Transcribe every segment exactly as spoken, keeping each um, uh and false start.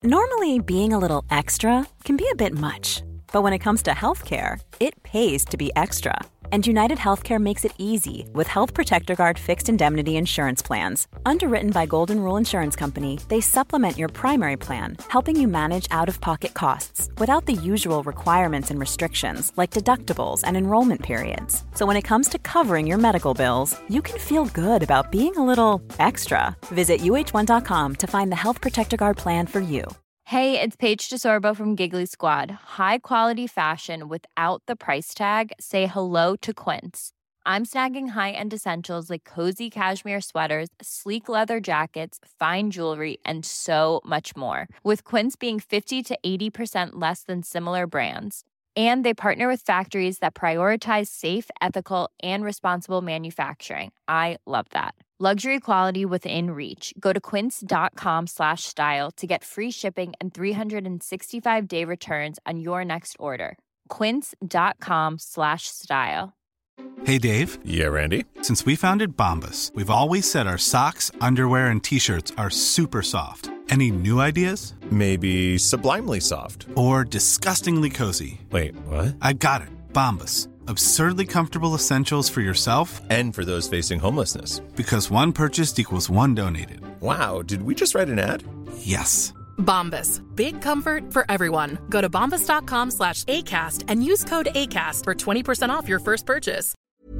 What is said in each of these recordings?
Normally, being a little extra can be a bit much, but when it comes to healthcare, it pays to be extra. And United Healthcare makes it easy with Health Protector Guard fixed indemnity insurance plans. Underwritten by Golden Rule Insurance Company, they supplement your primary plan, helping you manage out-of-pocket costs without the usual requirements and restrictions like deductibles and enrollment periods. So when it comes to covering your medical bills, you can feel good about being a little extra. Visit U H one dot com to find the Health Protector Guard plan for you. Hey, it's Paige DeSorbo from Giggly Squad. High quality fashion without the price tag. Say hello to Quince. I'm snagging high-end essentials like cozy cashmere sweaters, sleek leather jackets, fine jewelry, and so much more. With Quince being fifty to eighty percent less than similar brands. And they partner with factories that prioritize safe, ethical, and responsible manufacturing. I love that. Luxury quality within reach. Go to quince.com slash style to get free shipping and three sixty-five day returns on your next order. Quince.com slash style. Hey, Dave. Yeah, Randy. Since we founded Bombas, we've always said our socks, underwear, and T-shirts are super soft. Any new ideas? Maybe sublimely soft. Or disgustingly cozy. Wait, what? I got it. Bombas. Absurdly comfortable essentials for yourself and for those facing homelessness. Because one purchased equals one donated. Wow, did we just write an ad? Yes. Bombas. Big comfort for everyone. Go to bombas.com slash ACAST and use code ACAST for twenty percent off your first purchase.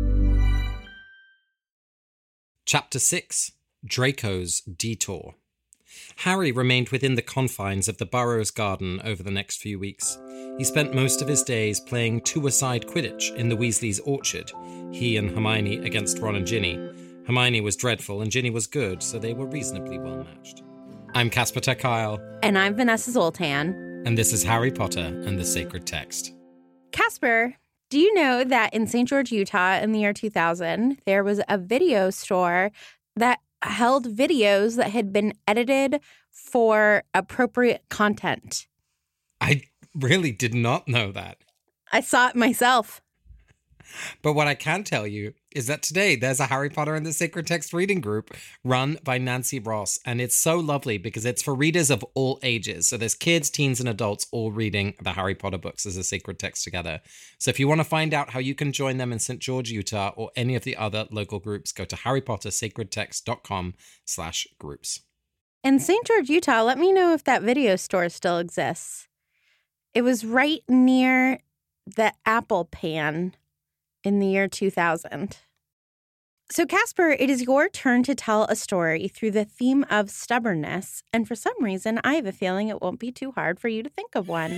Chapter six. Draco's Detour. Harry remained within the confines of the Burrows garden over the next few weeks. He spent most of his days playing two-a-side Quidditch in the Weasleys' orchard, he and Hermione against Ron and Ginny. Hermione was dreadful and Ginny was good, so they were reasonably well matched. I'm Casper ter Kuile. And I'm Vanessa Zoltan. And this is Harry Potter and the Sacred Text. Casper, do you know that in Saint George, Utah in the year two thousand, there was a video store that held videos that had been edited for appropriate content? I really did not know that. I saw it myself. But what I can tell you is that today there's a Harry Potter and the Sacred Text reading group run by Nancy Ross. And it's so lovely because it's for readers of all ages. So there's kids, teens, and adults all reading the Harry Potter books as a sacred text together. So if you want to find out how you can join them in Saint George, Utah, or any of the other local groups, go to harrypottersacredtext.com slash groups. In Saint George, Utah, let me know if that video store still exists. It was right near the Apple Pan in the year two thousand. So, Casper, it is your turn to tell a story through the theme of stubbornness. And for some reason, I have a feeling it won't be too hard for you to think of one.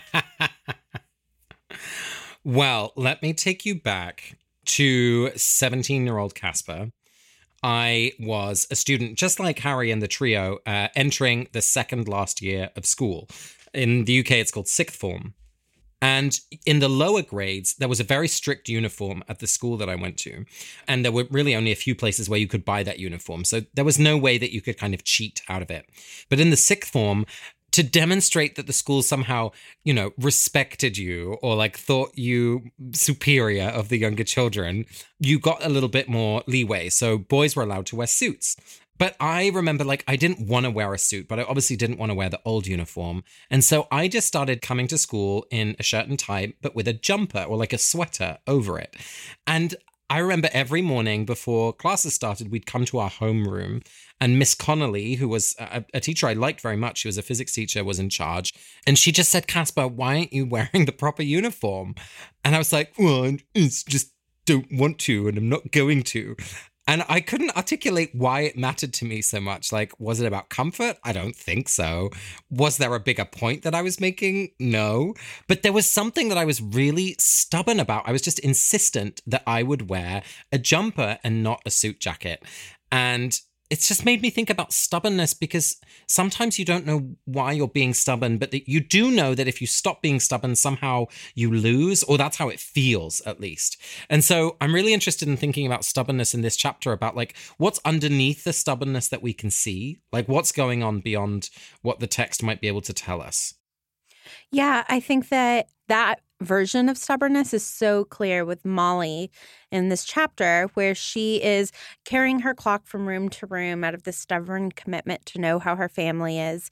Well, let me take you back to seventeen-year-old Casper. I was a student, just like Harry and the trio, uh, entering the second last year of school. In the U K, it's called sixth form. And in the lower grades, there was a very strict uniform at the school that I went to. And there were really only a few places where you could buy that uniform. So there was no way that you could kind of cheat out of it. But in the sixth form, to demonstrate that the school somehow, you know, respected you or like thought you superior of the younger children, you got a little bit more leeway. So boys were allowed to wear suits. But I remember, like, I didn't want to wear a suit, but I obviously didn't want to wear the old uniform. And so I just started coming to school in a shirt and tie, but with a jumper or like a sweater over it. And I remember every morning before classes started, we'd come to our homeroom and Miss Connolly, who was a, a teacher I liked very much, she was a physics teacher, was in charge. And she just said, Casper, why aren't you wearing the proper uniform? And I was like, well, I just don't want to, and I'm not going to. And I couldn't articulate why it mattered to me so much. Like, was it about comfort? I don't think so. Was there a bigger point that I was making? No. But there was something that I was really stubborn about. I was just insistent that I would wear a jumper and not a suit jacket. And it's just made me think about stubbornness, because sometimes you don't know why you're being stubborn, but that you do know that if you stop being stubborn, somehow you lose, or that's how it feels, at least. And so I'm really interested in thinking about stubbornness in this chapter, about like what's underneath the stubbornness that we can see, like what's going on beyond what the text might be able to tell us. Yeah, I think that that version of stubbornness is so clear with Molly in this chapter, where she is carrying her clock from room to room out of this stubborn commitment to know how her family is,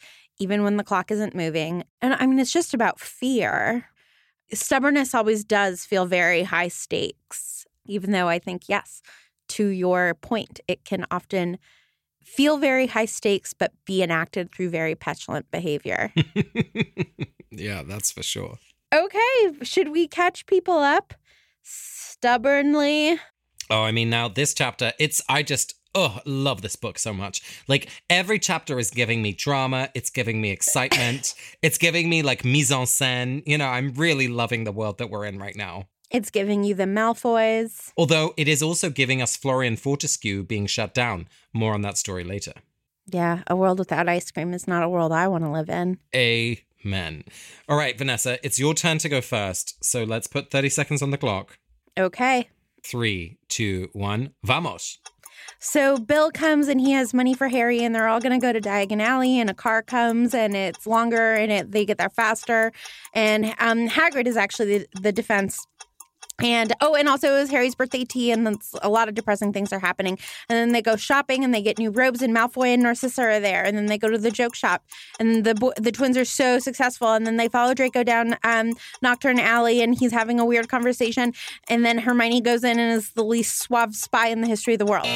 even when the clock isn't moving. And I mean, it's just about fear. Stubbornness always does feel very high stakes, even though I think, yes, to your point, it can often feel very high stakes, but be enacted through very petulant behavior. Yeah, that's for sure. Okay, should we catch people up stubbornly? Oh, I mean, now this chapter, it's, I just, oh, love this book so much. Like, every chapter is giving me drama. It's giving me excitement. It's giving me, like, mise en scène. You know, I'm really loving the world that we're in right now. It's giving you the Malfoys. Although it is also giving us Florian Fortescue being shut down. More on that story later. Yeah, a world without ice cream is not a world I want to live in. Amen. All right, Vanessa, it's your turn to go first. So let's put thirty seconds on the clock. Okay. Three, two, one, vamos. So Bill comes and he has money for Harry and they're all going to go to Diagon Alley and a car comes and it's longer and it, they get there faster. And um, Hagrid is actually the, the defense. And, oh, and also it was Harry's birthday tea and a lot of depressing things are happening. And then they go shopping and they get new robes and Malfoy and Narcissa are there. And then they go to the joke shop and the bo- the twins are so successful. And then they follow Draco down um, Nocturne Alley and he's having a weird conversation. And then Hermione goes in and is the least suave spy in the history of the world.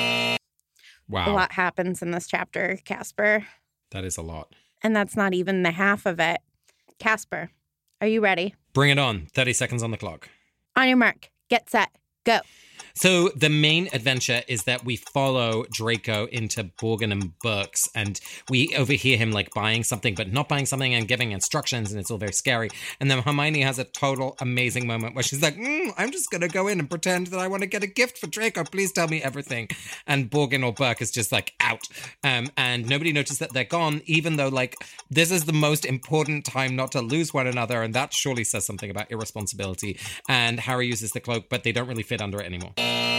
Wow. A lot happens in this chapter, Casper. That is a lot. And that's not even the half of it. Casper, are you ready? Bring it on. thirty seconds on the clock. On your mark, get set, go. So the main adventure is that we follow Draco into Borgin and Burke's and we overhear him like buying something but not buying something and giving instructions and it's all very scary. And then Hermione has a total amazing moment where she's like, mm, I'm just going to go in and pretend that I want to get a gift for Draco. Please tell me everything. And Borgin or Burke is just like out. Um, and nobody noticed that they're gone, even though like this is the most important time not to lose one another. And that surely says something about irresponsibility. And Harry uses the cloak, but they don't really fit under it anymore.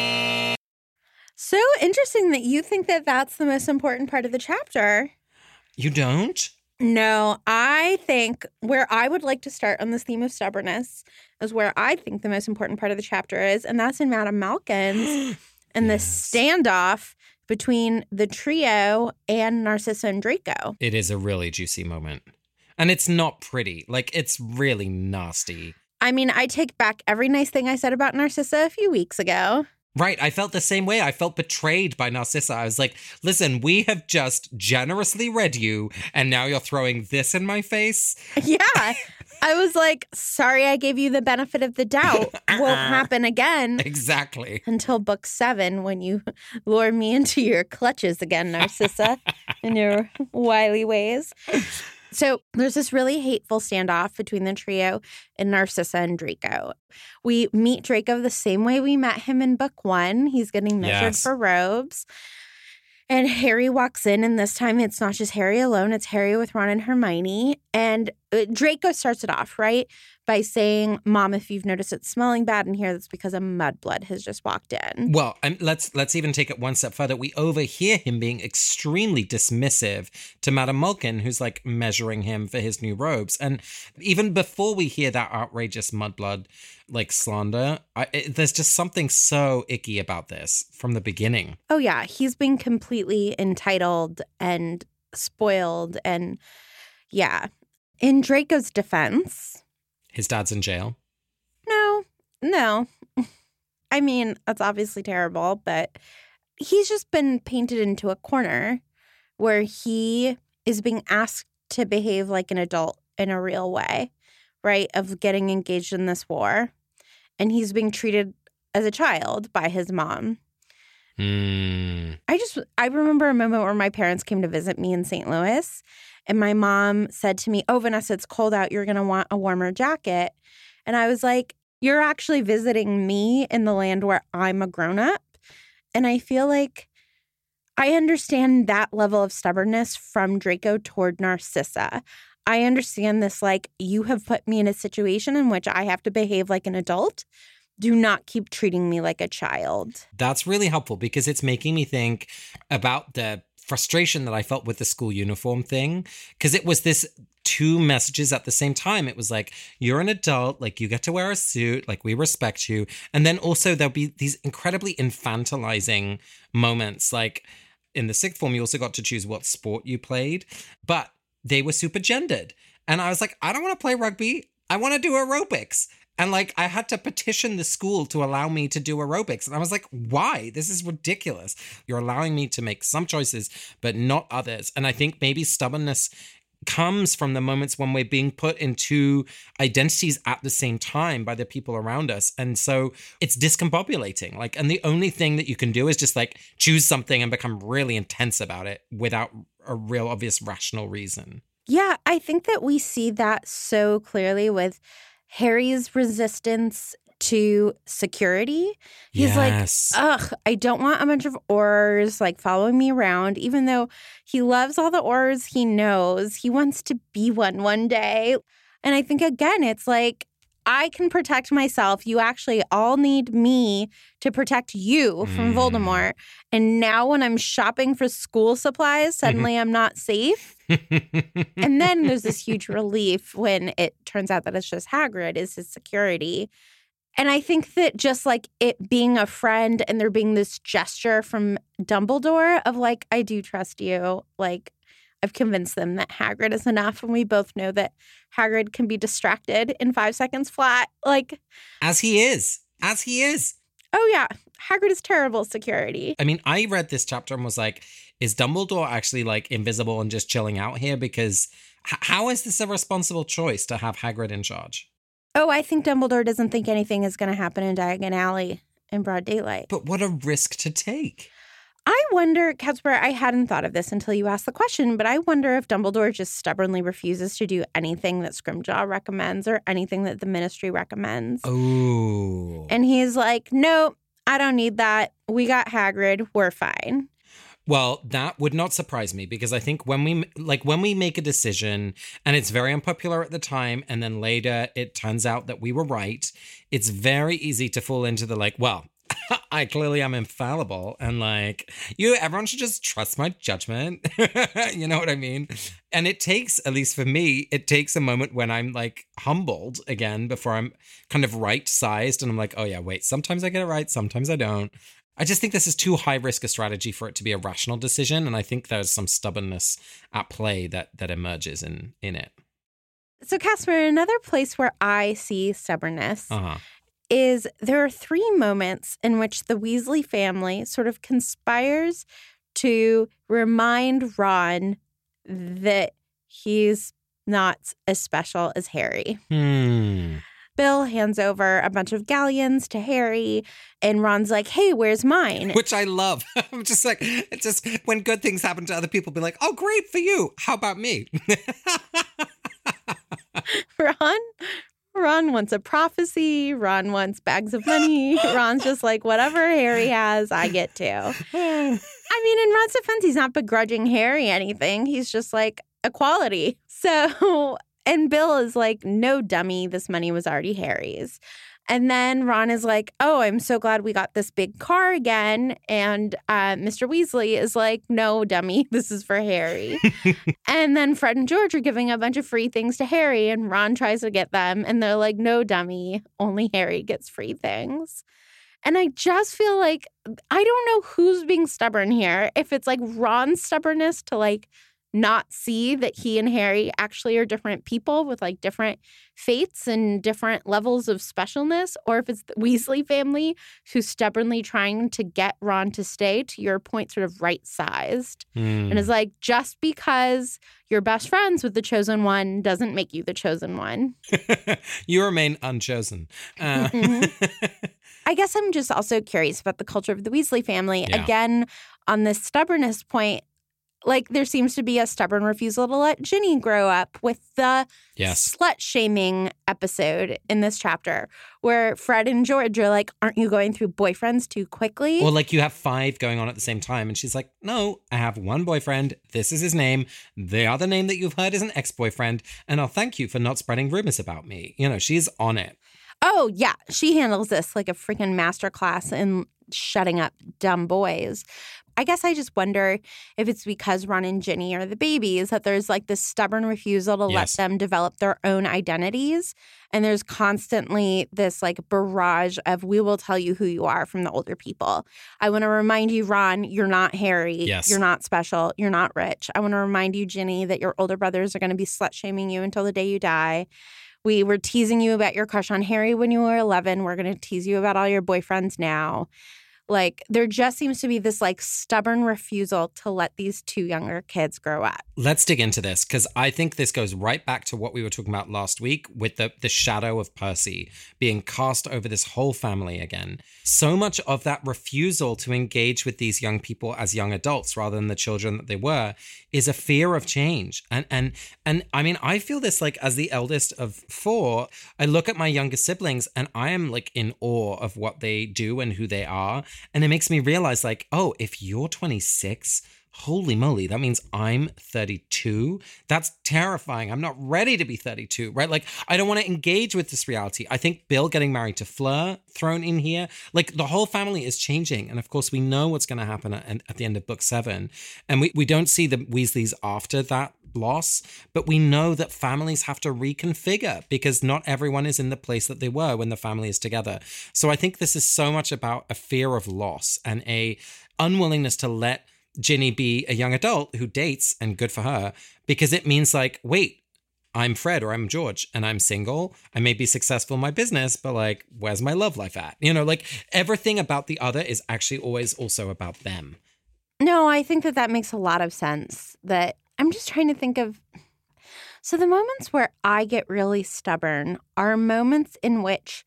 So interesting that you think that that's the most important part of the chapter. You don't? No, I think where I would like to start on this theme of stubbornness is where I think the most important part of the chapter is, and that's in Madame Malkin's and yes. the standoff between the trio and Narcissa and Draco. It is a really juicy moment. And it's not pretty. Like, it's really nasty. I mean, I take back every nice thing I said about Narcissa a few weeks ago. Right. I felt the same way. I felt betrayed by Narcissa. I was like, listen, we have just generously read you, and now you're throwing this in my face? Yeah. I was like, sorry I gave you the benefit of the doubt. Won't happen again. Exactly. Until book seven, when you lure me into your clutches again, Narcissa, in your wily ways. So there's this really hateful standoff between the trio and Narcissa and Draco. We meet Draco the same way we met him in book one. He's getting measured yes. for robes. And Harry walks in, and this time it's not just Harry alone. It's Harry with Ron and Hermione. And Draco starts it off, right, by saying, Mom, if you've noticed it's smelling bad in here, that's because a mudblood has just walked in. Well, and let's let's even take it one step further. We overhear him being extremely dismissive to Madame Malkin, who's like measuring him for his new robes. And even before we hear that outrageous mudblood like slander, I, it, there's just something so icky about this from the beginning. Oh, yeah. He's been completely entitled and spoiled. And yeah. In Draco's defense. His dad's in jail? No, no. I mean, that's obviously terrible, but he's just been painted into a corner where he is being asked to behave like an adult in a real way, right, of getting engaged in this war. And he's being treated as a child by his mom. Mm. I just, I remember a moment where my parents came to visit me in Saint Louis. And my mom said to me, oh, Vanessa, it's cold out. You're going to want a warmer jacket. And I was like, you're actually visiting me in the land where I'm a grown-up. And I feel like I understand that level of stubbornness from Draco toward Narcissa. I understand this, like, you have put me in a situation in which I have to behave like an adult. Do not keep treating me like a child. That's really helpful because it's making me think about the frustration that I felt with the school uniform thing, because it was this two messages at the same time. It was like, you're an adult, like you get to wear a suit, like we respect you. And then also there'll be these incredibly infantilizing moments. Like in the sixth form, you also got to choose what sport you played. But they were super gendered. And I was like, I don't want to play rugby. I want to do aerobics. And like, I had to petition the school to allow me to do aerobics. And I was like, why? This is ridiculous. You're allowing me to make some choices, but not others. And I think maybe stubbornness comes from the moments when we're being put into identities at the same time by the people around us. And so it's discombobulating. Like, and the only thing that you can do is just like choose something and become really intense about it without a real obvious rational reason. Yeah, I think that we see that so clearly with Harry's resistance to security. He's yes. like, ugh, I don't want a bunch of Aurors like following me around, even though he loves all the Aurors he knows. He wants to be one one day. And I think, again, it's like, I can protect myself. You actually all need me to protect you from mm. Voldemort. And now when I'm shopping for school supplies, suddenly I'm not safe. And then there's this huge relief when it turns out that it's just Hagrid is his security. And I think that just like it being a friend and there being this gesture from Dumbledore of like, I do trust you. Like, I've convinced them that Hagrid is enough. And we both know that Hagrid can be distracted in five seconds flat. Like, as he is, as he is. Oh, yeah. Hagrid is terrible security. I mean, I read this chapter and was like, is Dumbledore actually like invisible and just chilling out here? Because h- how is this a responsible choice to have Hagrid in charge? Oh, I think Dumbledore doesn't think anything is going to happen in Diagon Alley in broad daylight. But what a risk to take. I wonder, Caspar, I hadn't thought of this until you asked the question, but I wonder if Dumbledore just stubbornly refuses to do anything that Scrimgeour recommends or anything that the Ministry recommends. Oh. And he's like, no, I don't need that. We got Hagrid. We're fine. Well, that would not surprise me because I think when we like when we make a decision and it's very unpopular at the time and then later it turns out that we were right, it's very easy to fall into the like, well, I clearly am infallible and like you, everyone should just trust my judgment. You know what I mean? And it takes, at least for me, it takes a moment when I'm like humbled again before I'm kind of right sized and I'm like, oh yeah, wait, sometimes I get it right, sometimes I don't. I just think this is too high risk a strategy for it to be a rational decision. And I think there's some stubbornness at play that that emerges in, in it. So, Caspar, another place where I see stubbornness uh-huh. is there are three moments in which the Weasley family sort of conspires to remind Ron that he's not as special as Harry. Hmm. Bill hands over a bunch of galleons to Harry, and Ron's like, hey, where's mine? Which I love. I'm just like, it's just when good things happen to other people, be like, oh, great for you. How about me? Ron? Ron wants a prophecy. Ron wants bags of money. Ron's just like, whatever Harry has, I get to. I mean, in Ron's defense, he's not begrudging Harry anything. He's just like, equality. So... And Bill is like, no, dummy, this money was already Harry's. And then Ron is like, oh, I'm so glad we got this big car again. And uh, Mister Weasley is like, no, dummy, this is for Harry. And then Fred and George are giving a bunch of free things to Harry, and Ron tries to get them. And they're like, no, dummy, only Harry gets free things. And I just feel like, I don't know who's being stubborn here. If it's like Ron's stubbornness to like, not see that he and Harry actually are different people with like different fates and different levels of specialness, or if it's the Weasley family who's stubbornly trying to get Ron to stay, to your point, sort of right-sized. Mm. And is like, just because you're best friends with the chosen one doesn't make you the chosen one. You remain unchosen. Uh. Mm-hmm. I guess I'm just also curious about the culture of the Weasley family. Yeah. Again, on this stubbornness point, like, there seems to be a stubborn refusal to let Ginny grow up with the yes. slut-shaming episode in this chapter where Fred and George are like, aren't you going through boyfriends too quickly? Or like you have five going on at the same time. And she's like, no, I have one boyfriend. This is his name. The other name that you've heard is an ex-boyfriend. And I'll thank you for not spreading rumors about me. You know, she's on it. Oh, yeah. She handles this like a freaking masterclass in shutting up dumb boys. I guess I just wonder if it's because Ron and Ginny are the babies, that there's like this stubborn refusal to Yes. let them develop their own identities. And there's constantly this like barrage of, we will tell you who you are from the older people. I want to remind you, Ron, you're not Harry. Yes. You're not special. You're not rich. I want to remind you, Ginny, that your older brothers are going to be slut-shaming you until the day you die. We were teasing you about your crush on Harry when you were eleven. We're going to tease you about all your boyfriends now. Like, there just seems to be this, like, stubborn refusal to let these two younger kids grow up. Let's dig into this, because I think this goes right back to what we were talking about last week with the, the shadow of Percy being cast over this whole family again. So much of that refusal to engage with these young people as young adults rather than the children that they were is a fear of change. And, and, and I mean, I feel this, like, as the eldest of four, I look at my younger siblings and I am, like, in awe of what they do and who they are. And it makes me realize, like, oh, if you're twenty-six, holy moly, that means I'm thirty-two. That's terrifying. I'm not ready to be thirty-two, right? Like, I don't want to engage with this reality. I think Bill getting married to Fleur thrown in here, like, the whole family is changing. And of course, we know what's going to happen at, at the end of book seven. And we, we don't see the Weasleys after that loss, but we know that families have to reconfigure because not everyone is in the place that they were when the family is together. So I think this is so much about a fear of loss and a unwillingness to let Ginny be a young adult who dates, and good for her, because it means like, wait, I'm Fred or I'm George and I'm single. I may be successful in my business, but like, where's my love life at? You know, like everything about the other is actually always also about them. No, I think that that makes a lot of sense. That I'm just trying to think of. So the moments where I get really stubborn are moments in which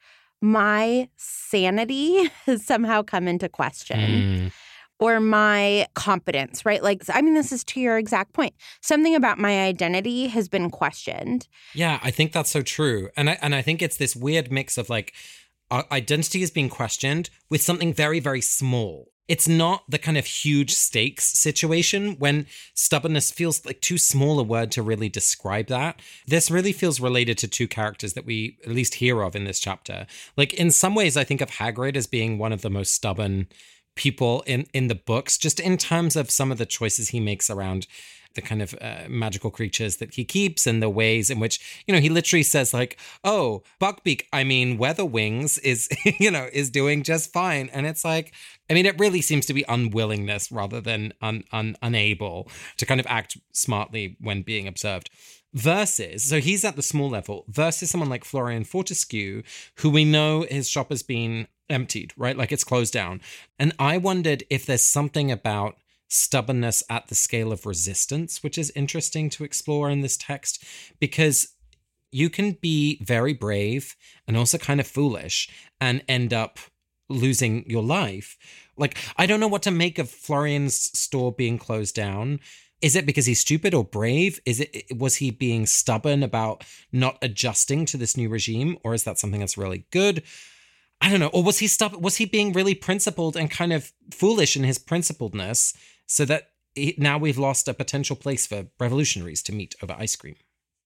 my sanity has somehow come into question. Mm. Or my competence, right? Like, I mean, this is to your exact point. Something about my identity has been questioned. Yeah, I think that's so true. And I, and I think it's this weird mix of like, our identity is being questioned with something very, very small. It's not the kind of huge stakes situation when stubbornness feels like too small a word to really describe that. This really feels related to two characters that we at least hear of in this chapter. Like, in some ways, I think of Hagrid as being one of the most stubborn people in, in the books, just in terms of some of the choices he makes around the kind of uh, magical creatures that he keeps and the ways in which, you know, he literally says like, oh, Buckbeak, I mean, Weatherwings is, you know, is doing just fine. And it's like, I mean, it really seems to be unwillingness rather than un, un, unable to kind of act smartly when being observed. Versus, so he's at the small level, versus someone like Florian Fortescue, who we know his shop has been emptied, right? Like it's closed down. And I wondered if there's something about stubbornness at the scale of resistance, which is interesting to explore in this text, because you can be very brave and also kind of foolish and end up losing your life. Like, I don't know what to make of Florian's store being closed down. Is it because he's stupid or brave? Is it, was he being stubborn about not adjusting to this new regime? Or is that something that's really good? I don't know. Or was he stubborn? Was he being really principled and kind of foolish in his principledness so that he, now we've lost a potential place for revolutionaries to meet over ice cream?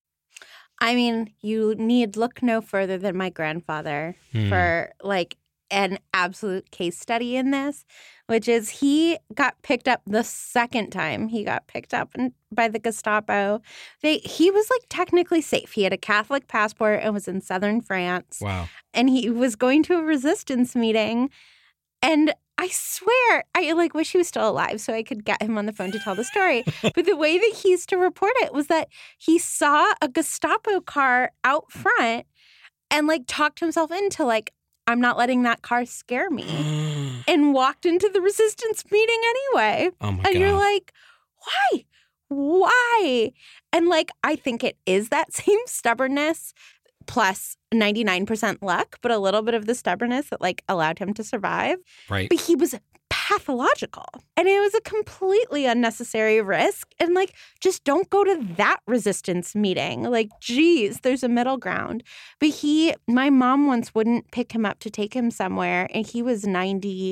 I mean, you need look no further than my grandfather Hmm. for like an absolute case study in this, which is he got picked up the second time he got picked up in, by the Gestapo. They he was like technically safe. He had a Catholic passport and was in southern France. Wow. And he was going to a resistance meeting. And I swear, I like wish he was still alive so I could get him on the phone to tell the story. But the way that he used to report it was that he saw a Gestapo car out front and like talked himself into like, I'm not letting that car scare me, and walked into the resistance meeting anyway. Oh my and God. you're like, why? Why? And like, I think it is that same stubbornness plus ninety-nine percent luck, but a little bit of the stubbornness that like allowed him to survive. Right. But he was pathological. And it was a completely unnecessary risk. And like, just don't go to that resistance meeting. Like, geez, there's a middle ground. But he, my mom once wouldn't pick him up to take him somewhere. And he was ninety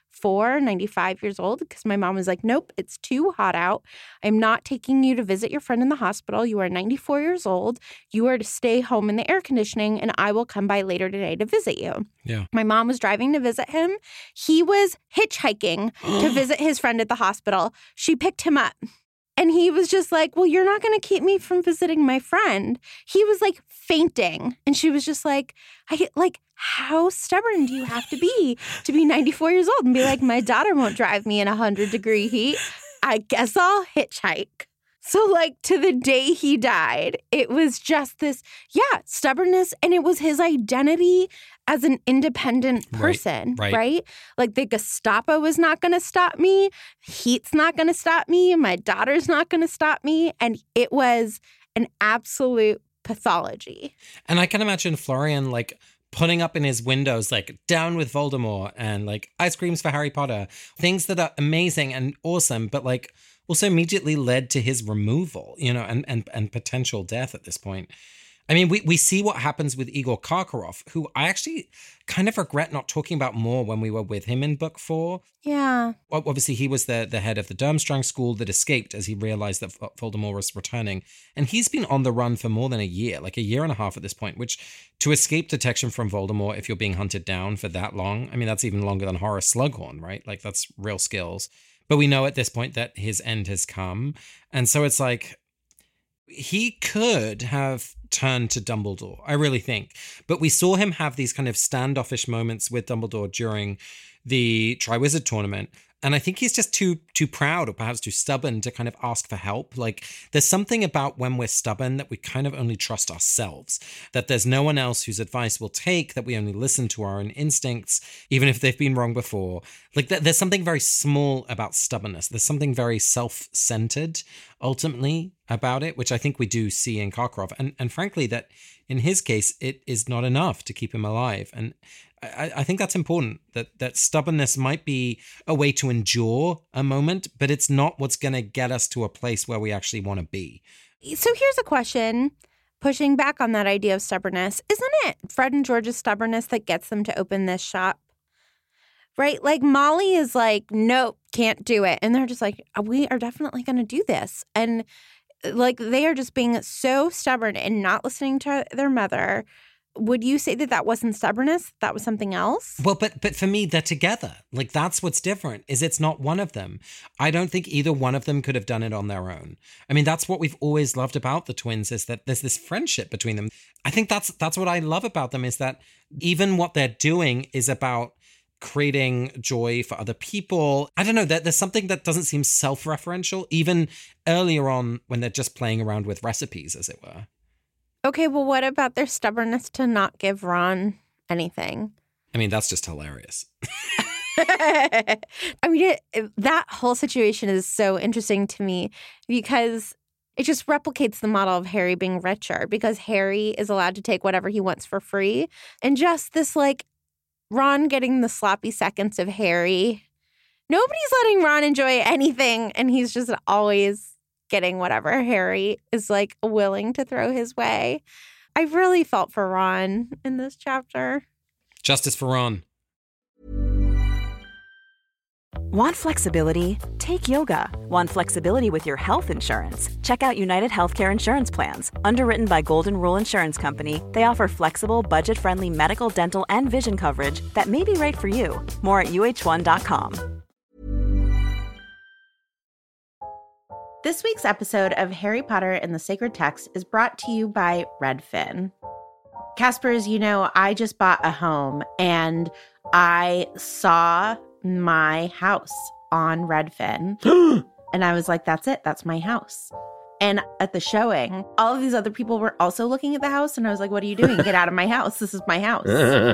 ninety-four, ninety-five years old because my mom was like, nope, it's too hot out. I'm not taking you to visit your friend in the hospital. You are ninety-four years old. You are to stay home in the air conditioning and I will come by later today to visit you. Yeah. My mom was driving to visit him. He was hitchhiking to visit his friend at the hospital. She picked him up. And he was just like, well, you're not going to keep me from visiting my friend. He was like fainting. And she was just like, I get like, how stubborn do you have to be to be ninety-four years old and be like, my daughter won't drive me in one hundred degree heat. I guess I'll hitchhike. So like to the day he died, it was just this, yeah, stubbornness. And it was his identity as an independent person, right? right. right? Like the Gestapo was not going to stop me. Heat's not going to stop me. My daughter's not going to stop me. And it was an absolute pathology. And I can imagine Florian like putting up in his windows, like down with Voldemort and like ice creams for Harry Potter, things that are amazing and awesome, but like also immediately led to his removal, you know, and, and, and potential death at this point. I mean, we, we see what happens with Igor Karkaroff, who I actually kind of regret not talking about more when we were with him in book four. Yeah. Well, obviously, he was the, the head of the Durmstrang school that escaped as he realized that Voldemort was returning. And he's been on the run for more than a year, like a year and a half at this point, which to escape detection from Voldemort, if you're being hunted down for that long, I mean, that's even longer than Horace Slughorn, right? Like that's real skills. But we know at this point that his end has come. And so it's like, he could have turned to Dumbledore, I really think. But we saw him have these kind of standoffish moments with Dumbledore during the Triwizard Tournament. And I think he's just too too proud or perhaps too stubborn to kind of ask for help. Like there's something about when we're stubborn that we kind of only trust ourselves, that there's no one else whose advice we'll take, that we only listen to our own instincts, even if they've been wrong before. Like th- there's something very small about stubbornness. There's something very self-centered ultimately about it, which I think we do see in Karkaroff. And, and frankly, that in his case, it is not enough to keep him alive. And I, I think that's important, that that stubbornness might be a way to endure a moment, but it's not what's going to get us to a place where we actually want to be. So here's a question, pushing back on that idea of stubbornness. Isn't it Fred and George's stubbornness that gets them to open this shop? Right? Like Molly is like, nope, can't do it. And they're just like, we are definitely going to do this. And like they are just being so stubborn and not listening to their mother. Would you say that that wasn't stubbornness? That was something else? Well, but but for me, they're together. Like, that's what's different, is it's not one of them. I don't think either one of them could have done it on their own. I mean, that's what we've always loved about the twins, is that there's this friendship between them. I think that's that's what I love about them, is that even what they're doing is about creating joy for other people. I don't know, that there's something that doesn't seem self-referential, even earlier on when they're just playing around with recipes, as it were. Okay, well, what about their stubbornness to not give Ron anything? I mean, that's just hilarious. I mean, it, it, that whole situation is so interesting to me because it just replicates the model of Harry being richer, because Harry is allowed to take whatever he wants for free. And just this, like, Ron getting the sloppy seconds of Harry. Nobody's letting Ron enjoy anything, and he's just always getting whatever Harry is like willing to throw his way. I really felt for Ron in this chapter. Justice for Ron. Want flexibility? Take yoga. Want flexibility with your health insurance? Check out United Healthcare Insurance Plans. Underwritten by Golden Rule Insurance Company, they offer flexible, budget-friendly medical, dental, and vision coverage that may be right for you. More at U H one dot com. This week's episode of Harry Potter and the Sacred Text is brought to you by Redfin. Casper, as you know, I just bought a home and I saw my house on Redfin. And I was like, that's it. That's my house. And at the showing, all of these other people were also looking at the house. And I was like, what are you doing? Get out of my house. This is my house.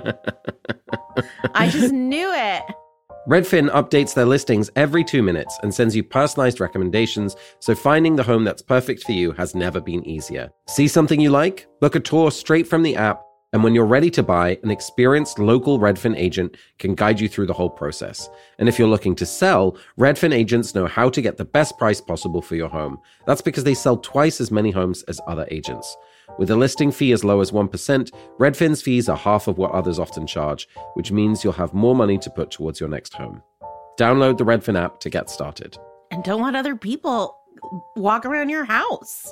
I just knew it. Redfin updates their listings every two minutes and sends you personalized recommendations, so finding the home that's perfect for you has never been easier. See something you like? Book a tour straight from the app, and when you're ready to buy, an experienced local Redfin agent can guide you through the whole process. And if you're looking to sell, Redfin agents know how to get the best price possible for your home. That's because they sell twice as many homes as other agents. With a listing fee as low as one percent, Redfin's fees are half of what others often charge, which means you'll have more money to put towards your next home. Download the Redfin app to get started. And don't let other people walk around your house.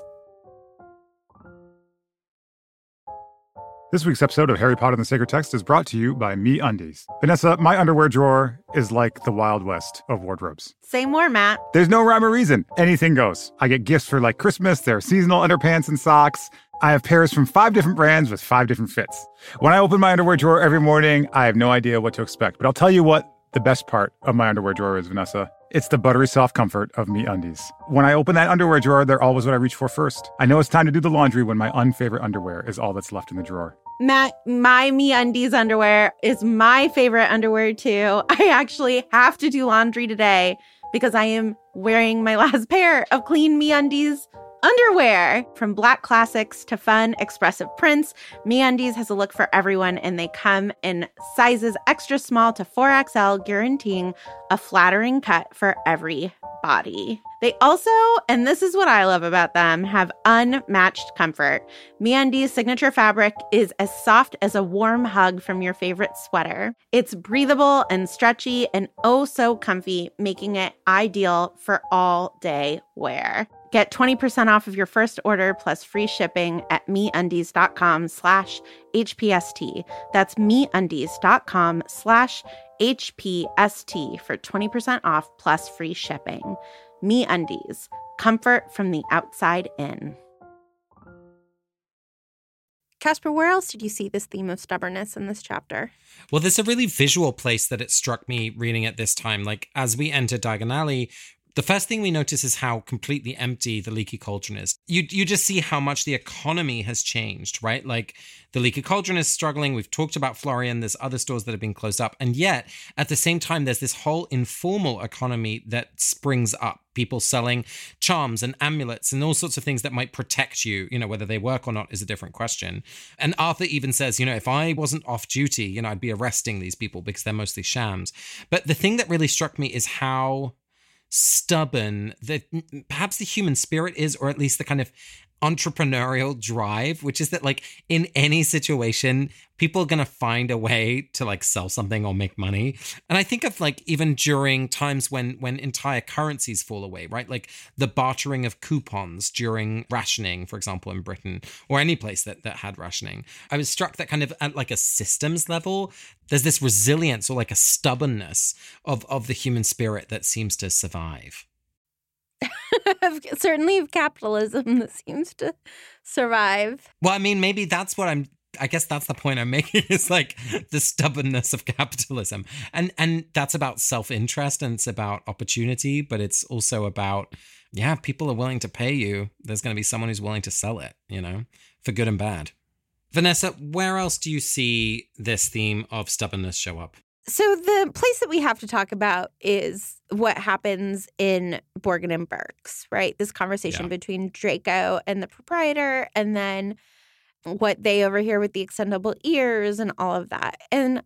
This week's episode of Harry Potter and the Sacred Text is brought to you by MeUndies. Vanessa, my underwear drawer is like the Wild West of wardrobes. Say more, Matt. There's no rhyme or reason. Anything goes. I get gifts for like Christmas. There are seasonal underpants and socks. I have pairs from five different brands with five different fits. When I open my underwear drawer every morning, I have no idea what to expect. But I'll tell you what the best part of my underwear drawer is, Vanessa. It's the buttery soft comfort of MeUndies. When I open that underwear drawer, they're always what I reach for first. I know it's time to do the laundry when my unfavorite underwear is all that's left in the drawer. Matt, my MeUndies underwear is my favorite underwear too. I actually have to do laundry today because I am wearing my last pair of clean MeUndies underwear. From black classics to fun, expressive prints, MeUndies has a look for everyone, and they come in sizes extra small to four X L, guaranteeing a flattering cut for every body. They also, and this is what I love about them, have unmatched comfort. MeUndies' signature fabric is as soft as a warm hug from your favorite sweater. It's breathable and stretchy and oh so comfy, making it ideal for all-day wear. Get twenty percent off of your first order plus free shipping at MeUndies.com slash HPST. That's MeUndies.com slash HPST for twenty percent off plus free shipping. MeUndies, comfort from the outside in. Casper, where else did you see this theme of stubbornness in this chapter? Well, there's a really visual place that it struck me reading it this time. Like, as we enter Diagon Alley, the first thing we notice is how completely empty the Leaky Cauldron is. You you just see how much the economy has changed, right? Like, the Leaky Cauldron is struggling. We've talked about Florian. There's other stores that have been closed up. And yet, at the same time, there's this whole informal economy that springs up. People selling charms and amulets and all sorts of things that might protect you. You know, whether they work or not is a different question. And Arthur even says, you know, if I wasn't off duty, you know, I'd be arresting these people because they're mostly shams. But the thing that really struck me is how stubborn that perhaps the human spirit is, or at least the kind of entrepreneurial drive, which is that, like, in any situation, people are going to find a way to, like, sell something or make money. And I think of, like, even during times when when entire currencies fall away, right? Like the bartering of coupons during rationing, for example, in Britain, or any place that, that had rationing. I was struck that kind of at like a systems level, there's this resilience or like a stubbornness of, of the human spirit that seems to survive. Certainly of capitalism that seems to survive. Well, I mean, maybe that's what I'm, I guess that's the point I'm making, is like the stubbornness of capitalism. And and that's about self-interest and it's about opportunity, but it's also about, yeah, people are willing to pay you. There's going to be someone who's willing to sell it, you know, for good and bad. Vanessa, where else do you see this theme of stubbornness show up? So the place that we have to talk about is what happens in Borgin and Burke's, right? This conversation Yeah. between Draco and the proprietor, and then what they overhear with the extendable ears and all of that. And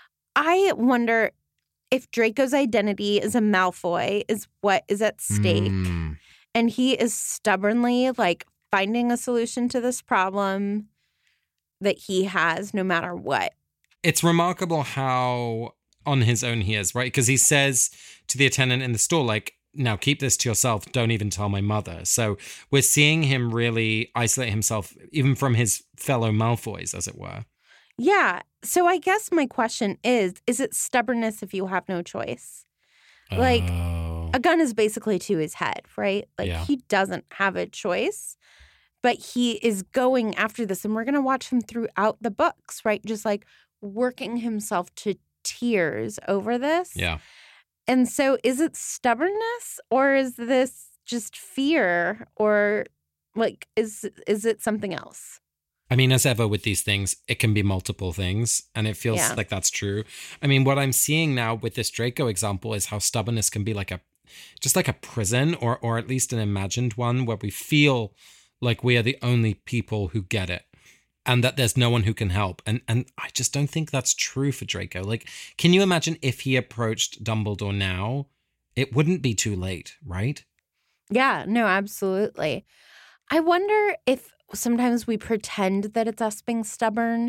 I wonder if Draco's identity as a Malfoy is what is at stake. Mm. And he is stubbornly, like, finding a solution to this problem that he has no matter what. It's remarkable how on his own he is, right? Because he says to the attendant in the store, like, now keep this to yourself. Don't even tell my mother. So we're seeing him really isolate himself even from his fellow Malfoys, as it were. Yeah. So I guess my question is, is it stubbornness if you have no choice? Like, Oh. a gun is basically to his head, right? Like, Yeah. he doesn't have a choice, but he is going after this. And we're going to watch him throughout the books, right? Just like working himself to tears over this. Yeah. And so is it stubbornness, or is this just fear, or like is is it something else? I mean, as ever with these things, it can be multiple things, and it feels Yeah. like that's true. I mean, what I'm seeing now with this Draco example is how stubbornness can be like a, just like a prison, or or at least an imagined one, where we feel like we are the only people who get it, and that there's no one who can help. And and I just don't think that's true for Draco. Like, can you imagine if he approached Dumbledore now? It wouldn't be too late, right? Yeah, no, absolutely. I wonder if sometimes we pretend that it's us being stubborn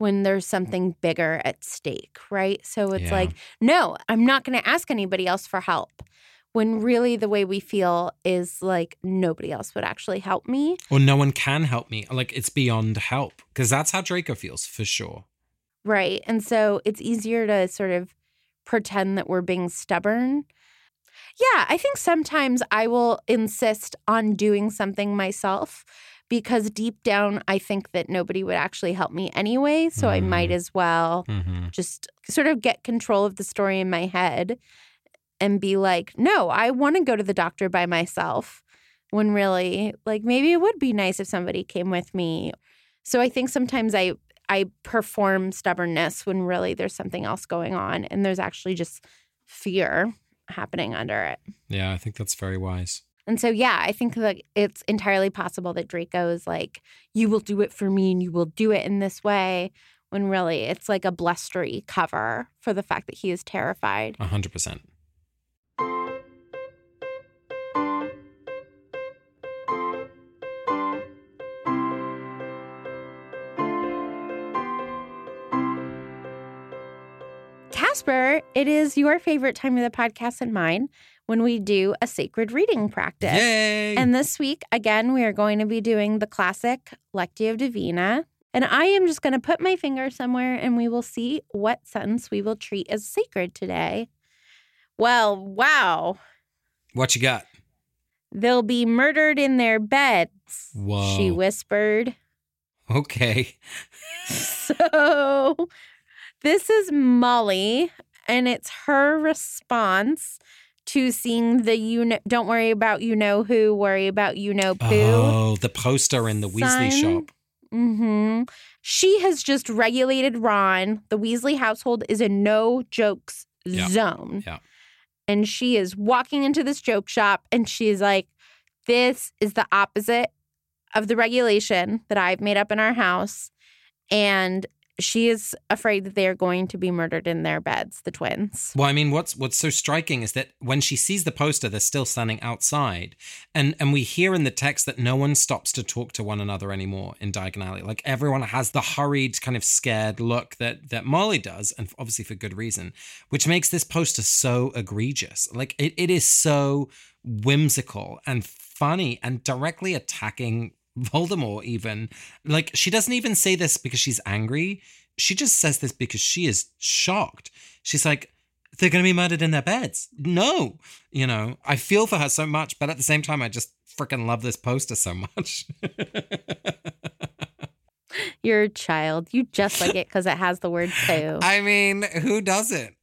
when there's something bigger at stake, right? So it's Yeah. like, no, I'm not going to ask anybody else for help. When really the way we feel is like nobody else would actually help me. Or no one can help me. Like it's beyond help. Because that's how Draco feels for sure. Right. And so it's easier to sort of pretend that we're being stubborn. Yeah, I think sometimes I will insist on doing something myself because deep down I think that nobody would actually help me anyway. So mm. I might as well mm-hmm. just sort of get control of the story in my head and be like, no, I want to go to the doctor by myself, when really, like, maybe it would be nice if somebody came with me. So I think sometimes I I perform stubbornness when really there's something else going on and there's actually just fear happening under it. Yeah, I think that's very wise. And so, yeah, I think that it's entirely possible that Draco is like, you will do it for me and you will do it in this way, when really it's like a blustery cover for the fact that he is terrified. A hundred percent. Casper, it is your favorite time of the podcast and mine when we do a sacred reading practice. Yay! And this week, again, we are going to be doing the classic Lectio Divina. And I am just going to put my finger somewhere and we will see what sentence we will treat as sacred today. Well, wow. What you got? They'll be murdered in their beds, Whoa. She whispered. Okay. So this is Molly, and it's her response to seeing the you know, don't worry about you know who, worry about you know poo. Oh, the poster in the Weasley shop. Mm-hmm. She has just regulated Ron. The Weasley household is a no jokes yeah. zone. Yeah. And she is walking into this joke shop, and she's like, this is the opposite of the regulation that I've made up in our house. And she is afraid that they are going to be murdered in their beds, the twins. Well, I mean, what's what's so striking is that when she sees the poster, they're still standing outside. And and we hear in the text that no one stops to talk to one another anymore in Diagon Alley. Like, everyone has the hurried, kind of scared look that, that Molly does, and obviously for good reason, which makes this poster so egregious. Like, it, it is so whimsical and funny and directly attacking Voldemort even. Like, she doesn't even say this because she's angry. She just says this because she is shocked. She's like, they're going to be murdered in their beds. No. You know, I feel for her so much, but at the same time, I just freaking love this poster so much. You're a child. You just like it because it has the word poo. I mean, who doesn't?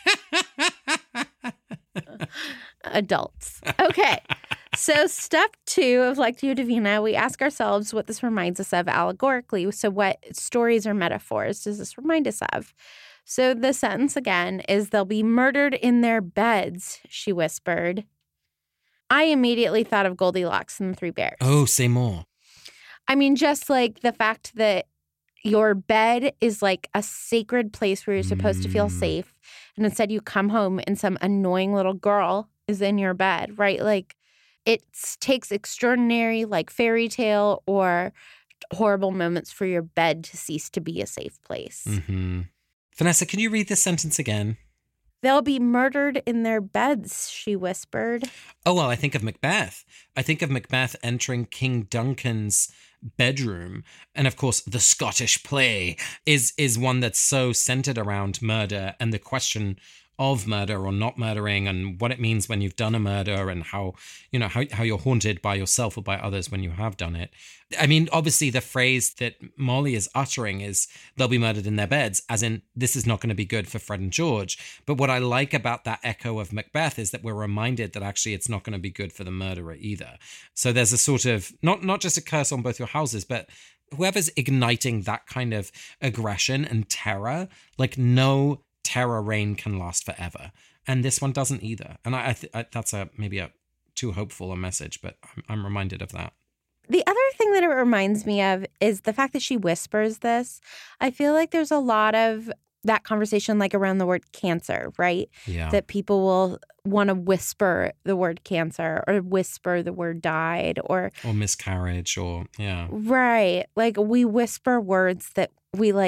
Adults. Okay. So step two of Lectio Divina, we ask ourselves what this reminds us of allegorically. So what stories or metaphors does this remind us of? So the sentence again is, they'll be murdered in their beds, she whispered. I immediately thought of Goldilocks and the Three Bears. Oh, say more. I mean, just like the fact that your bed is like a sacred place where you're supposed mm. to feel safe. And instead you come home and some annoying little girl is in your bed, right? Like, it takes extraordinary, like, fairy tale or horrible moments for your bed to cease to be a safe place. Mm-hmm. Vanessa, can you read this sentence again? They'll be murdered in their beds, she whispered. Oh, well, I think of Macbeth. I think of Macbeth entering King Duncan's bedroom. And of course, the Scottish play is is one that's so centered around murder and the question of murder or not murdering and what it means when you've done a murder and how, you know, how, how you're haunted by yourself or by others when you have done it. I mean, obviously the phrase that Molly is uttering is they'll be murdered in their beds, as in this is not going to be good for Fred and George. But what I like about that echo of Macbeth is that we're reminded that actually it's not going to be good for the murderer either. So there's a sort of, not, not just a curse on both your houses, but whoever's igniting that kind of aggression and terror, like no terror reign can last forever, and this one doesn't either. And I, I, th- I that's a maybe a too hopeful a message, but I'm, I'm reminded of that. The other thing that it reminds me of is the fact that she whispers this. I feel like there's a lot of that conversation, like around the word cancer, right? Yeah. That people will want to whisper the word cancer or whisper the word died or or miscarriage or yeah. Right. Like we whisper words that we like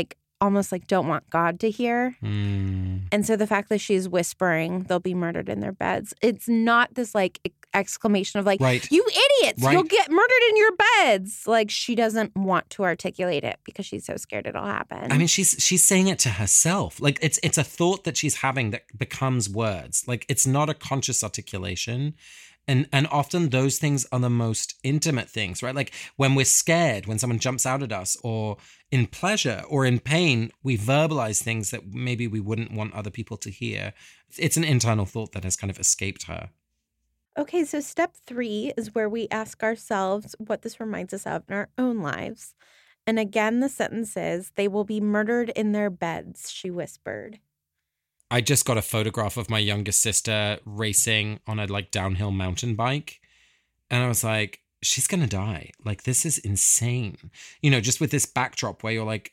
almost like don't want God to hear. Mm. And so the fact that she's whispering they'll be murdered in their beds, it's not this like exclamation of like, right. you idiots, right. you'll get murdered in your beds. Like she doesn't want to articulate it because she's so scared it'll happen. I mean, she's she's saying it to herself. Like it's it's a thought that she's having that becomes words. Like it's not a conscious articulation. And and often those things are the most intimate things, right? Like when we're scared, when someone jumps out at us, or in pleasure or in pain, we verbalize things that maybe we wouldn't want other people to hear. It's an internal thought that has kind of escaped her. Okay, so step three is where we ask ourselves what this reminds us of in our own lives. And again, the sentence is, they will be murdered in their beds, she whispered. I just got a photograph of my youngest sister racing on a like downhill mountain bike. And I was like, she's going to die. Like, this is insane. You know, just with this backdrop where you're like,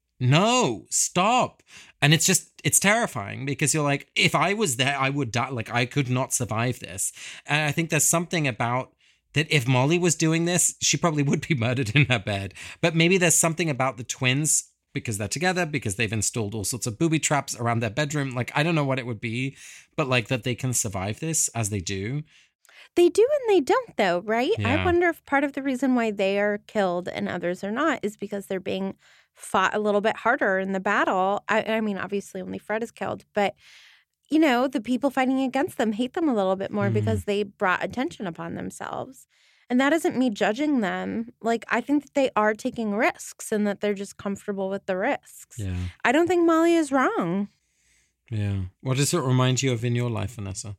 no, stop. And it's just, it's terrifying because you're like, if I was there, I would die. Like, I could not survive this. And I think there's something about that if Molly was doing this, she probably would be murdered in her bed. But maybe there's something about the twins because they're together, because they've installed all sorts of booby traps around their bedroom. Like, I don't know what it would be, but like that they can survive this as they do. They do and they don't, though, right? Yeah. I wonder if part of the reason why they are killed and others are not is because they're being fought a little bit harder in the battle. I, I mean, obviously only Fred is killed, but, you know, the people fighting against them hate them a little bit more mm. because they brought attention upon themselves. And that isn't me judging them. Like, I think that they are taking risks and that they're just comfortable with the risks. Yeah. I don't think Molly is wrong. Yeah. What does it remind you of in your life, Vanessa?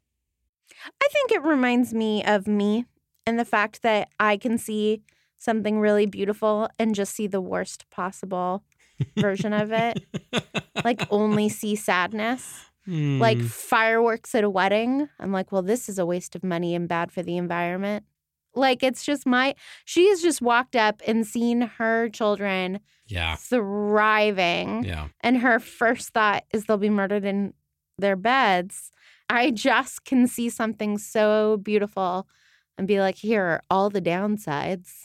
I think it reminds me of me and the fact that I can see something really beautiful and just see the worst possible version of it. Like only see sadness. Mm. Like fireworks at a wedding. I'm like, well, this is a waste of money and bad for the environment. Like it's just my, she has just walked up and seen her children yeah. thriving. Yeah. And her first thought is they'll be murdered in their beds. I just can see something so beautiful and be like, here are all the downsides.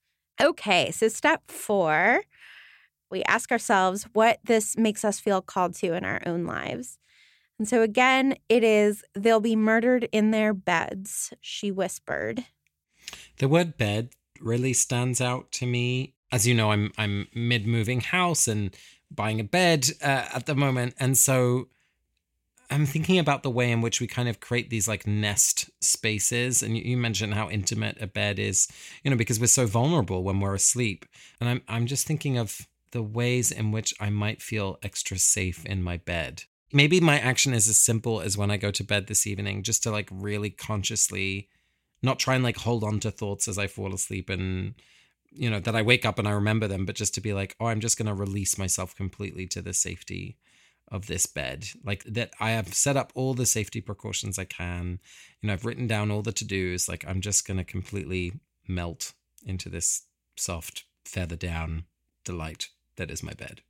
Okay, so step four, we ask ourselves what this makes us feel called to in our own lives. And so again, it is, they'll be murdered in their beds, she whispered. The word bed really stands out to me. As you know, I'm I'm mid-moving house and buying a bed uh, at the moment. And so I'm thinking about the way in which we kind of create these like nest spaces. And you, you mentioned how intimate a bed is, you know, because we're so vulnerable when we're asleep. And I'm I'm just thinking of the ways in which I might feel extra safe in my bed. Maybe my action is as simple as when I go to bed this evening, just to like really consciously not try and like hold on to thoughts as I fall asleep and, you know, that I wake up and I remember them, but just to be like, oh, I'm just going to release myself completely to the safety of this bed. Like that I have set up all the safety precautions I can. You know, I've written down all the to-dos. Like I'm just going to completely melt into this soft feather down delight that is my bed.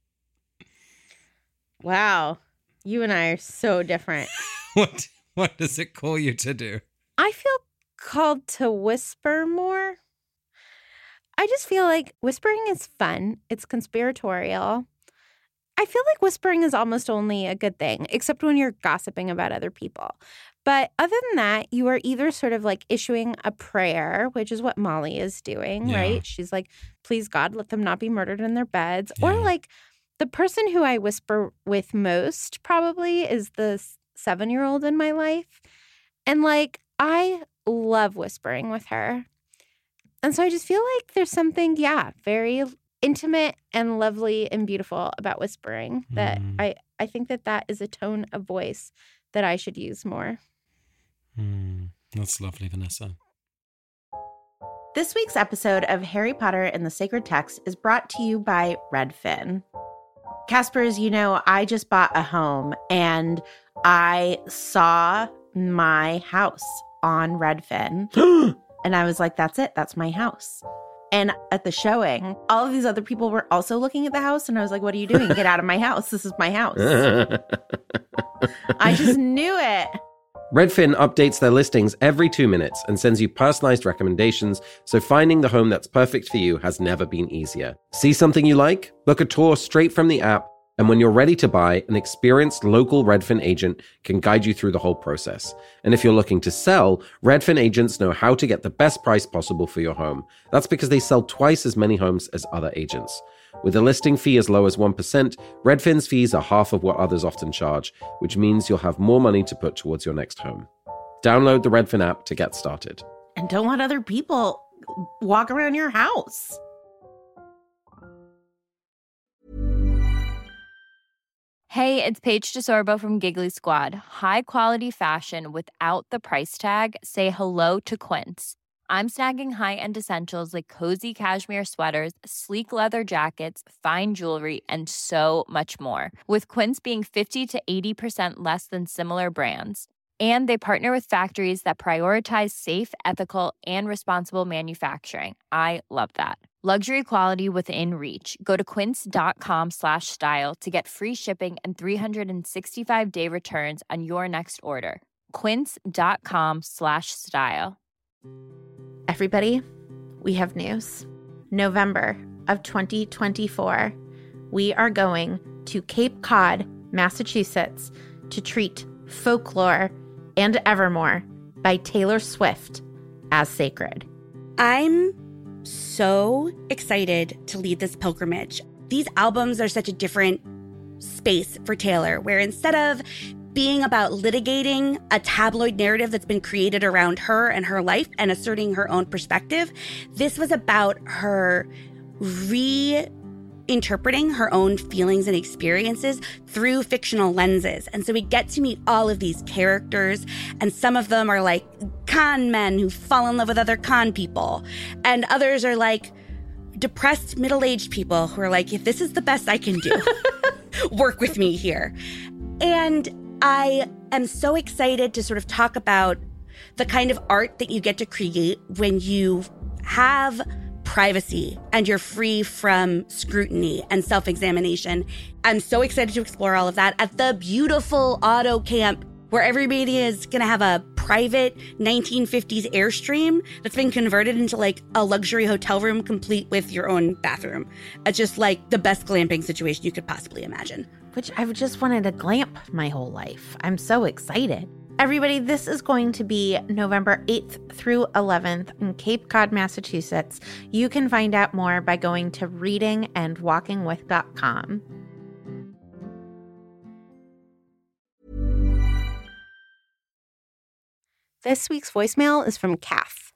Wow. You and I are so different. What what does it call you to do? I feel called to whisper more. I just feel like whispering is fun. It's conspiratorial. I feel like whispering is almost only a good thing, except when you're gossiping about other people. But other than that, you are either sort of like issuing a prayer, which is what Molly is doing, Yeah. right? She's like, please God, let them not be murdered in their beds. Yeah. Or like the person who I whisper with most probably is the seven-year-old in my life. And like, I love whispering with her. And so I just feel like there's something, yeah, very intimate and lovely and beautiful about whispering that Mm. I, I think that that is a tone of voice that I should use more. Mm, that's lovely, Vanessa. This week's episode of Harry Potter and the Sacred Text is brought to you by Redfin. Casper, as you know, I just bought a home and I saw my house on Redfin. And I was like, that's it. That's my house. And at the showing, all of these other people were also looking at the house. And I was like, what are you doing? Get out of my house. This is my house. I just knew it. Redfin updates their listings every two minutes and sends you personalized recommendations, so finding the home that's perfect for you has never been easier. See something you like? Book a tour straight from the app, And when you're ready to buy, an experienced local Redfin agent can guide you through the whole process. And if you're looking to sell, Redfin agents know how to get the best price possible for your home. That's because they sell twice as many homes as other agents. With a listing fee as low as one percent, Redfin's fees are half of what others often charge, which means you'll have more money to put towards your next home. Download the Redfin app to get started. And don't let other people walk around your house. Hey, it's Paige DeSorbo from Giggly Squad. High quality fashion without the price tag. Say hello to Quince. I'm snagging high-end essentials like cozy cashmere sweaters, sleek leather jackets, fine jewelry, and so much more. With Quince being fifty to eighty percent less than similar brands. And they partner with factories that prioritize safe, ethical, and responsible manufacturing. I love that. Luxury quality within reach. Go to quince.com slash style to get free shipping and three sixty-five day returns on your next order. Quince.com slash style. Everybody, we have news. November of twenty twenty-four, we are going to Cape Cod, Massachusetts to treat Folklore and Evermore by Taylor Swift as sacred. I'm so excited to lead this pilgrimage. These albums are such a different space for Taylor, where instead of being about litigating a tabloid narrative that's been created around her and her life and asserting her own perspective, this was about her reinterpreting her own feelings and experiences through fictional lenses. And so we get to meet all of these characters, and some of them are like con men who fall in love with other con people, and others are like depressed middle-aged people who are like, if this is the best I can do, work with me here. And I am so excited to sort of talk about the kind of art that you get to create when you have privacy and you're free from scrutiny and self-examination. I'm so excited to explore all of that at the beautiful Auto Camp, where everybody is going to have a private nineteen fifties Airstream that's been converted into like a luxury hotel room complete with your own bathroom. It's just like the best glamping situation you could possibly imagine. Which I've just wanted to glamp my whole life. I'm so excited. Everybody, this is going to be November eighth through eleventh in Cape Cod, Massachusetts. You can find out more by going to reading and walking with dot com. This week's voicemail is from Kath.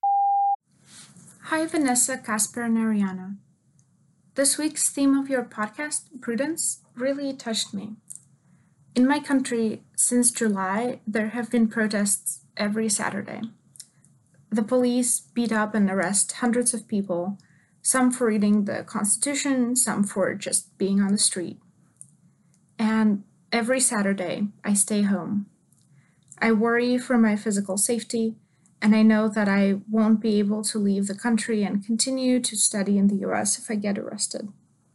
Hi, Vanessa, Casper, and Ariana. This week's theme of your podcast, Prudence, really touched me. In my country, since July, there have been protests every Saturday. The police beat up and arrest hundreds of people, some for reading the Constitution, some for just being on the street. And every Saturday, I stay home. I worry for my physical safety, and I know that I won't be able to leave the country and continue to study in the U S if I get arrested.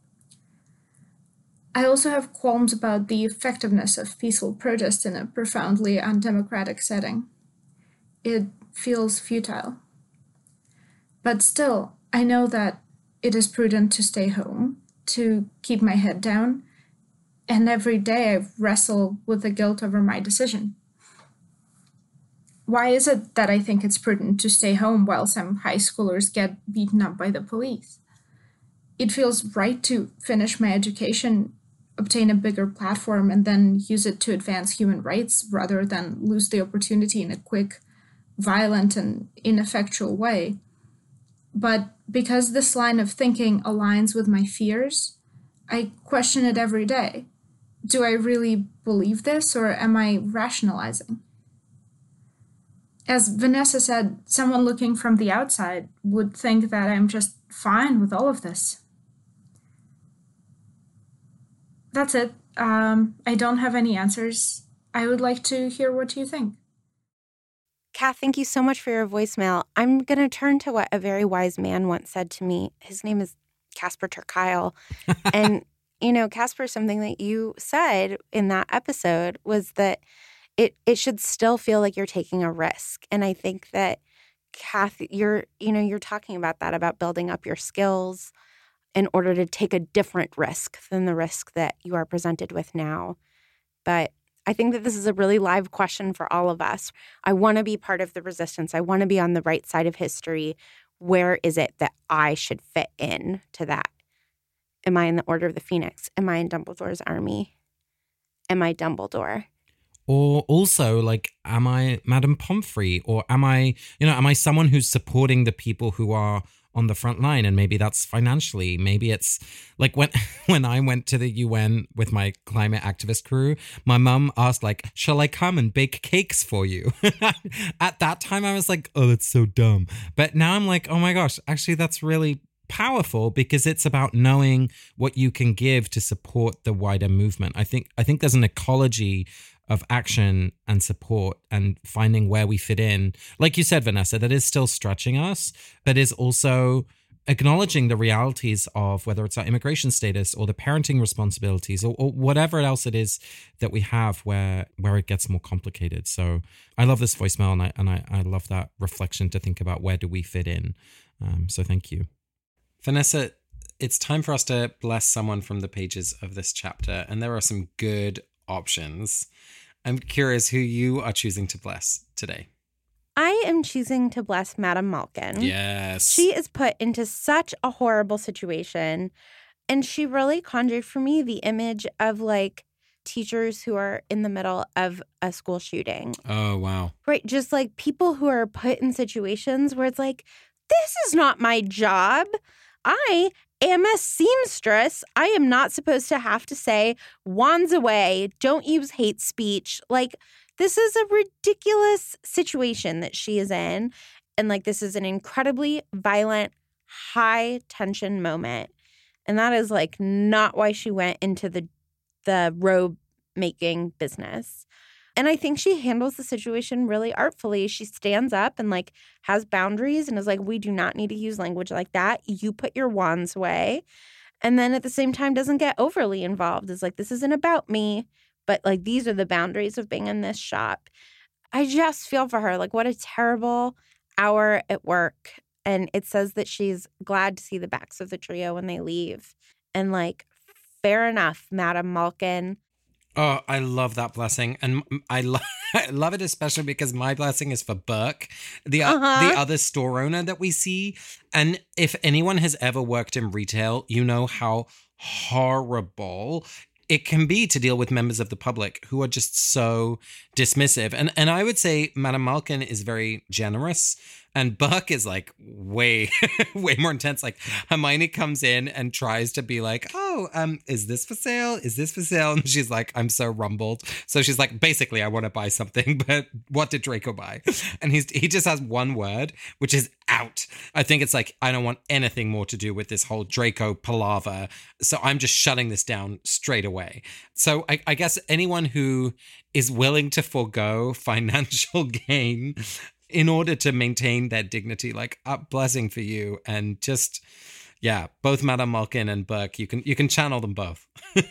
I also have qualms about the effectiveness of peaceful protest in a profoundly undemocratic setting. It feels futile. But still, I know that it is prudent to stay home, to keep my head down, and every day I wrestle with the guilt over my decision. Why is it that I think it's prudent to stay home while some high schoolers get beaten up by the police? It feels right to finish my education, obtain a bigger platform, and then use it to advance human rights rather than lose the opportunity in a quick, violent, and ineffectual way. But because this line of thinking aligns with my fears, I question it every day. Do I really believe this, or am I rationalizing? As Vanessa said, someone looking from the outside would think that I'm just fine with all of this. That's it. Um, I don't have any answers. I would like to hear what you think. Kath, thank you so much for your voicemail. I'm going to turn to what a very wise man once said to me. His name is Casper ter Kuile. And, you know, Casper, something that you said in that episode was that it it should still feel like you're taking a risk. And I think that, Kath, you're, you know, you're talking about that, about building up your skills, in order to take a different risk than the risk that you are presented with now. But I think that this is a really live question for all of us. I want to be part of the resistance. I want to be on the right side of history. Where is it that I should fit in to that? Am I in the Order of the Phoenix? Am I in Dumbledore's army? Am I Dumbledore? Or also, like, am I Madame Pomfrey? Or am I, you know, am I someone who's supporting the people who are on the front line? And maybe that's financially. Maybe it's like when when I went to the U N with my climate activist crew, my mum asked, like, shall I come and bake cakes for you? At that time, I was like, oh, that's so dumb. But now I'm like, oh my gosh, actually, that's really powerful, because it's about knowing what you can give to support the wider movement. I think I think there's an ecology of action and support and finding where we fit in. Like you said, Vanessa, that is still stretching us, but is also acknowledging the realities of whether it's our immigration status or the parenting responsibilities or, or whatever else it is that we have where where it gets more complicated. So I love this voicemail, and I and I, I love that reflection to think about where do we fit in. Um, so thank you. Vanessa, it's time for us to bless someone from the pages of this chapter, and there are some good options. I'm curious who you are choosing to bless today. I am choosing to bless Madame Malkin. Yes. She is put into such a horrible situation, and she really conjured for me the image of, like, teachers who are in the middle of a school shooting. Oh, wow. Right, just, like, people who are put in situations where it's like, this is not my job. I am a seamstress. I am not supposed to have to say, wands away, don't use hate speech. Like, this is a ridiculous situation that she is in. And, like, this is an incredibly violent, high-tension moment. And that is, like, not why she went into the the robe-making business. And I think she handles the situation really artfully. She stands up and, like, has boundaries and is like, we do not need to use language like that. You put your wands away. And then at the same time doesn't get overly involved. It's like, this isn't about me, but, like, these are the boundaries of being in this shop. I just feel for her. Like, what a terrible hour at work. And it says that she's glad to see the backs of the trio when they leave. And, like, fair enough, Madame Malkin. Oh, I love that blessing. And I, lo- I love it especially because my blessing is for Burke, the, uh-huh. the other store owner that we see. And if anyone has ever worked in retail, you know how horrible it can be to deal with members of the public who are just so dismissive. And and I would say Madame Malkin is very generous. And Buck is like way, way more intense. Like Hermione comes in and tries to be like, oh, um, is this for sale? Is this for sale? And she's like, I'm so rumbled. So she's like, basically, I want to buy something, but what did Draco buy? And he's he just has one word, which is out. I think it's like, I don't want anything more to do with this whole Draco palaver. So I'm just shutting this down straight away. So I, I guess anyone who is willing to forego financial gain in order to maintain their dignity, like, a blessing for you. And just, yeah, both Madame Malkin and Burke, you can you can channel them both.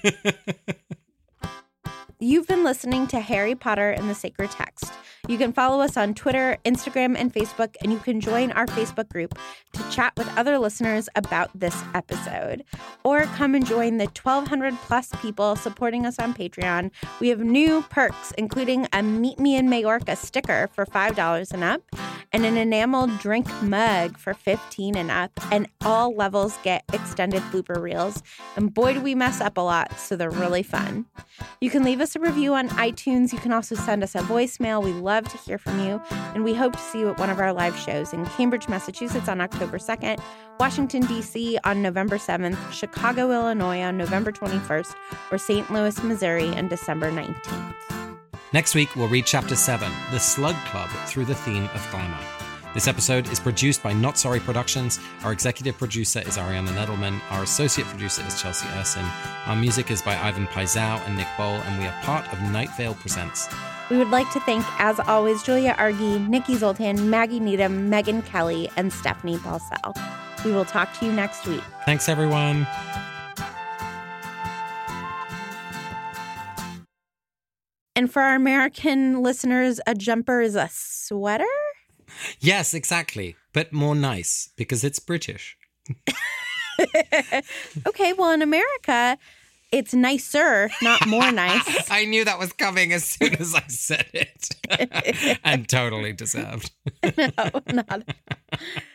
You've been listening to Harry Potter and the Sacred Text. You can follow us on Twitter, Instagram, and Facebook, and you can join our Facebook group to chat with other listeners about this episode. Or come and join the twelve hundred plus people supporting us on Patreon. We have new perks, including a Meet Me in Majorca sticker for five dollars and up, and an enameled drink mug for fifteen dollars and up. And all levels get extended blooper reels. And boy, do we mess up a lot, so they're really fun. You can leave us a review on iTunes. You can also send us a voicemail. We love to hear from you. And we hope to see you at one of our live shows in Cambridge, Massachusetts on October second, Washington, D C on November seventh, Chicago, Illinois on November twenty-first, or Saint Louis, Missouri on December nineteenth. Next week, we'll read Chapter seven, The Slug Club, through the theme of glamour. This episode is produced by Not Sorry Productions. Our executive producer is Ariana Nedelman. Our associate producer is Chelsea Erson. Our music is by Ivan Paisau and Nick Bowl, and we are part of Night Vale Presents. We would like to thank, as always, Julia Argy, Nikki Zoltan, Maggie Needham, Megan Kelly, and Stephanie Paulsell. We will talk to you next week. Thanks, everyone. And for our American listeners, a jumper is a sweater? Yes, exactly. But more nice because it's British. Okay, well, in America, it's nicer, not more nice. I knew that was coming as soon as I said it. And totally deserved. No, not.